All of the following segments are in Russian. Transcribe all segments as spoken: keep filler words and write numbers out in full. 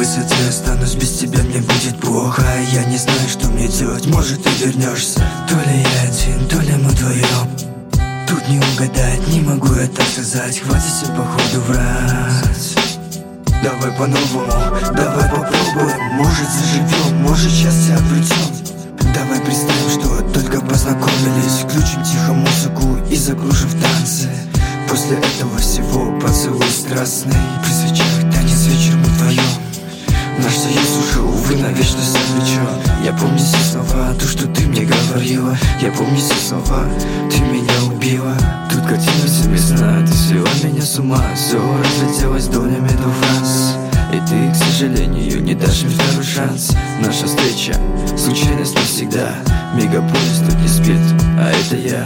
Если я останусь без тебя, мне будет плохо. Я не знаю, что мне делать, может ты вернешься. То ли я один, то ли мы вдвоем. Тут не угадать, не могу я так сказать. Хватит все походу врать. Давай по-новому, давай попробуем. Может заживем, может счастье обретем. Давай представим, что только познакомились. Включим тихо музыку и закружим в танце. После этого всего поцелуй страстный. При свечах танец вечером вдвоем. Наш союз уже, увы, навечно обречен. Я помню все слова, то, что ты мне говорила. Я помню все слова, ты меня убила. Тут картина семисна, ты свела меня с ума. Все разлетелось долями двух раз. И ты, к сожалению, не дашь мне второй шанс. Наша встреча, случайность навсегда. Мегаполис тут не спит, а это я.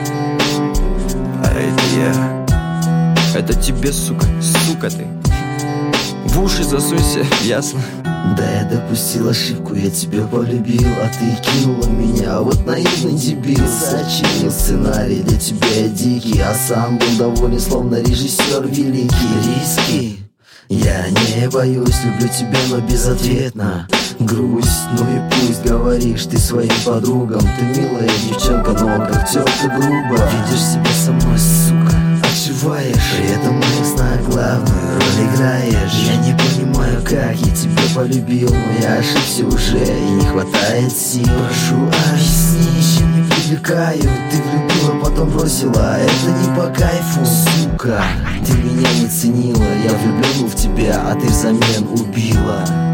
А это я. Это тебе, сука, сука ты. В уши засунься, ясно? Да, я допустил ошибку, я тебя полюбил, а ты кинула меня, вот наивный дебил. Сочинил сценарий для тебя я дикий, а сам был доволен, словно режиссер великий. Риски я не боюсь, люблю тебя, но безответно. Грусть, ну и пусть говоришь ты своим подругам. Ты милая девчонка, но как тётка грубо. Видишь себя со мной, сука, отшиваешь. При этом моих снах главную роль играешь. Я не понимаю, как я тебя полюбил, но я ошибся уже и не хватает сил. Прошу, объясни, чем не привлекаю. Ты влюбила, потом бросила, это не по кайфу. Сука, ты меня не ценила, я влюблен был в тебя, а ты взамен убила.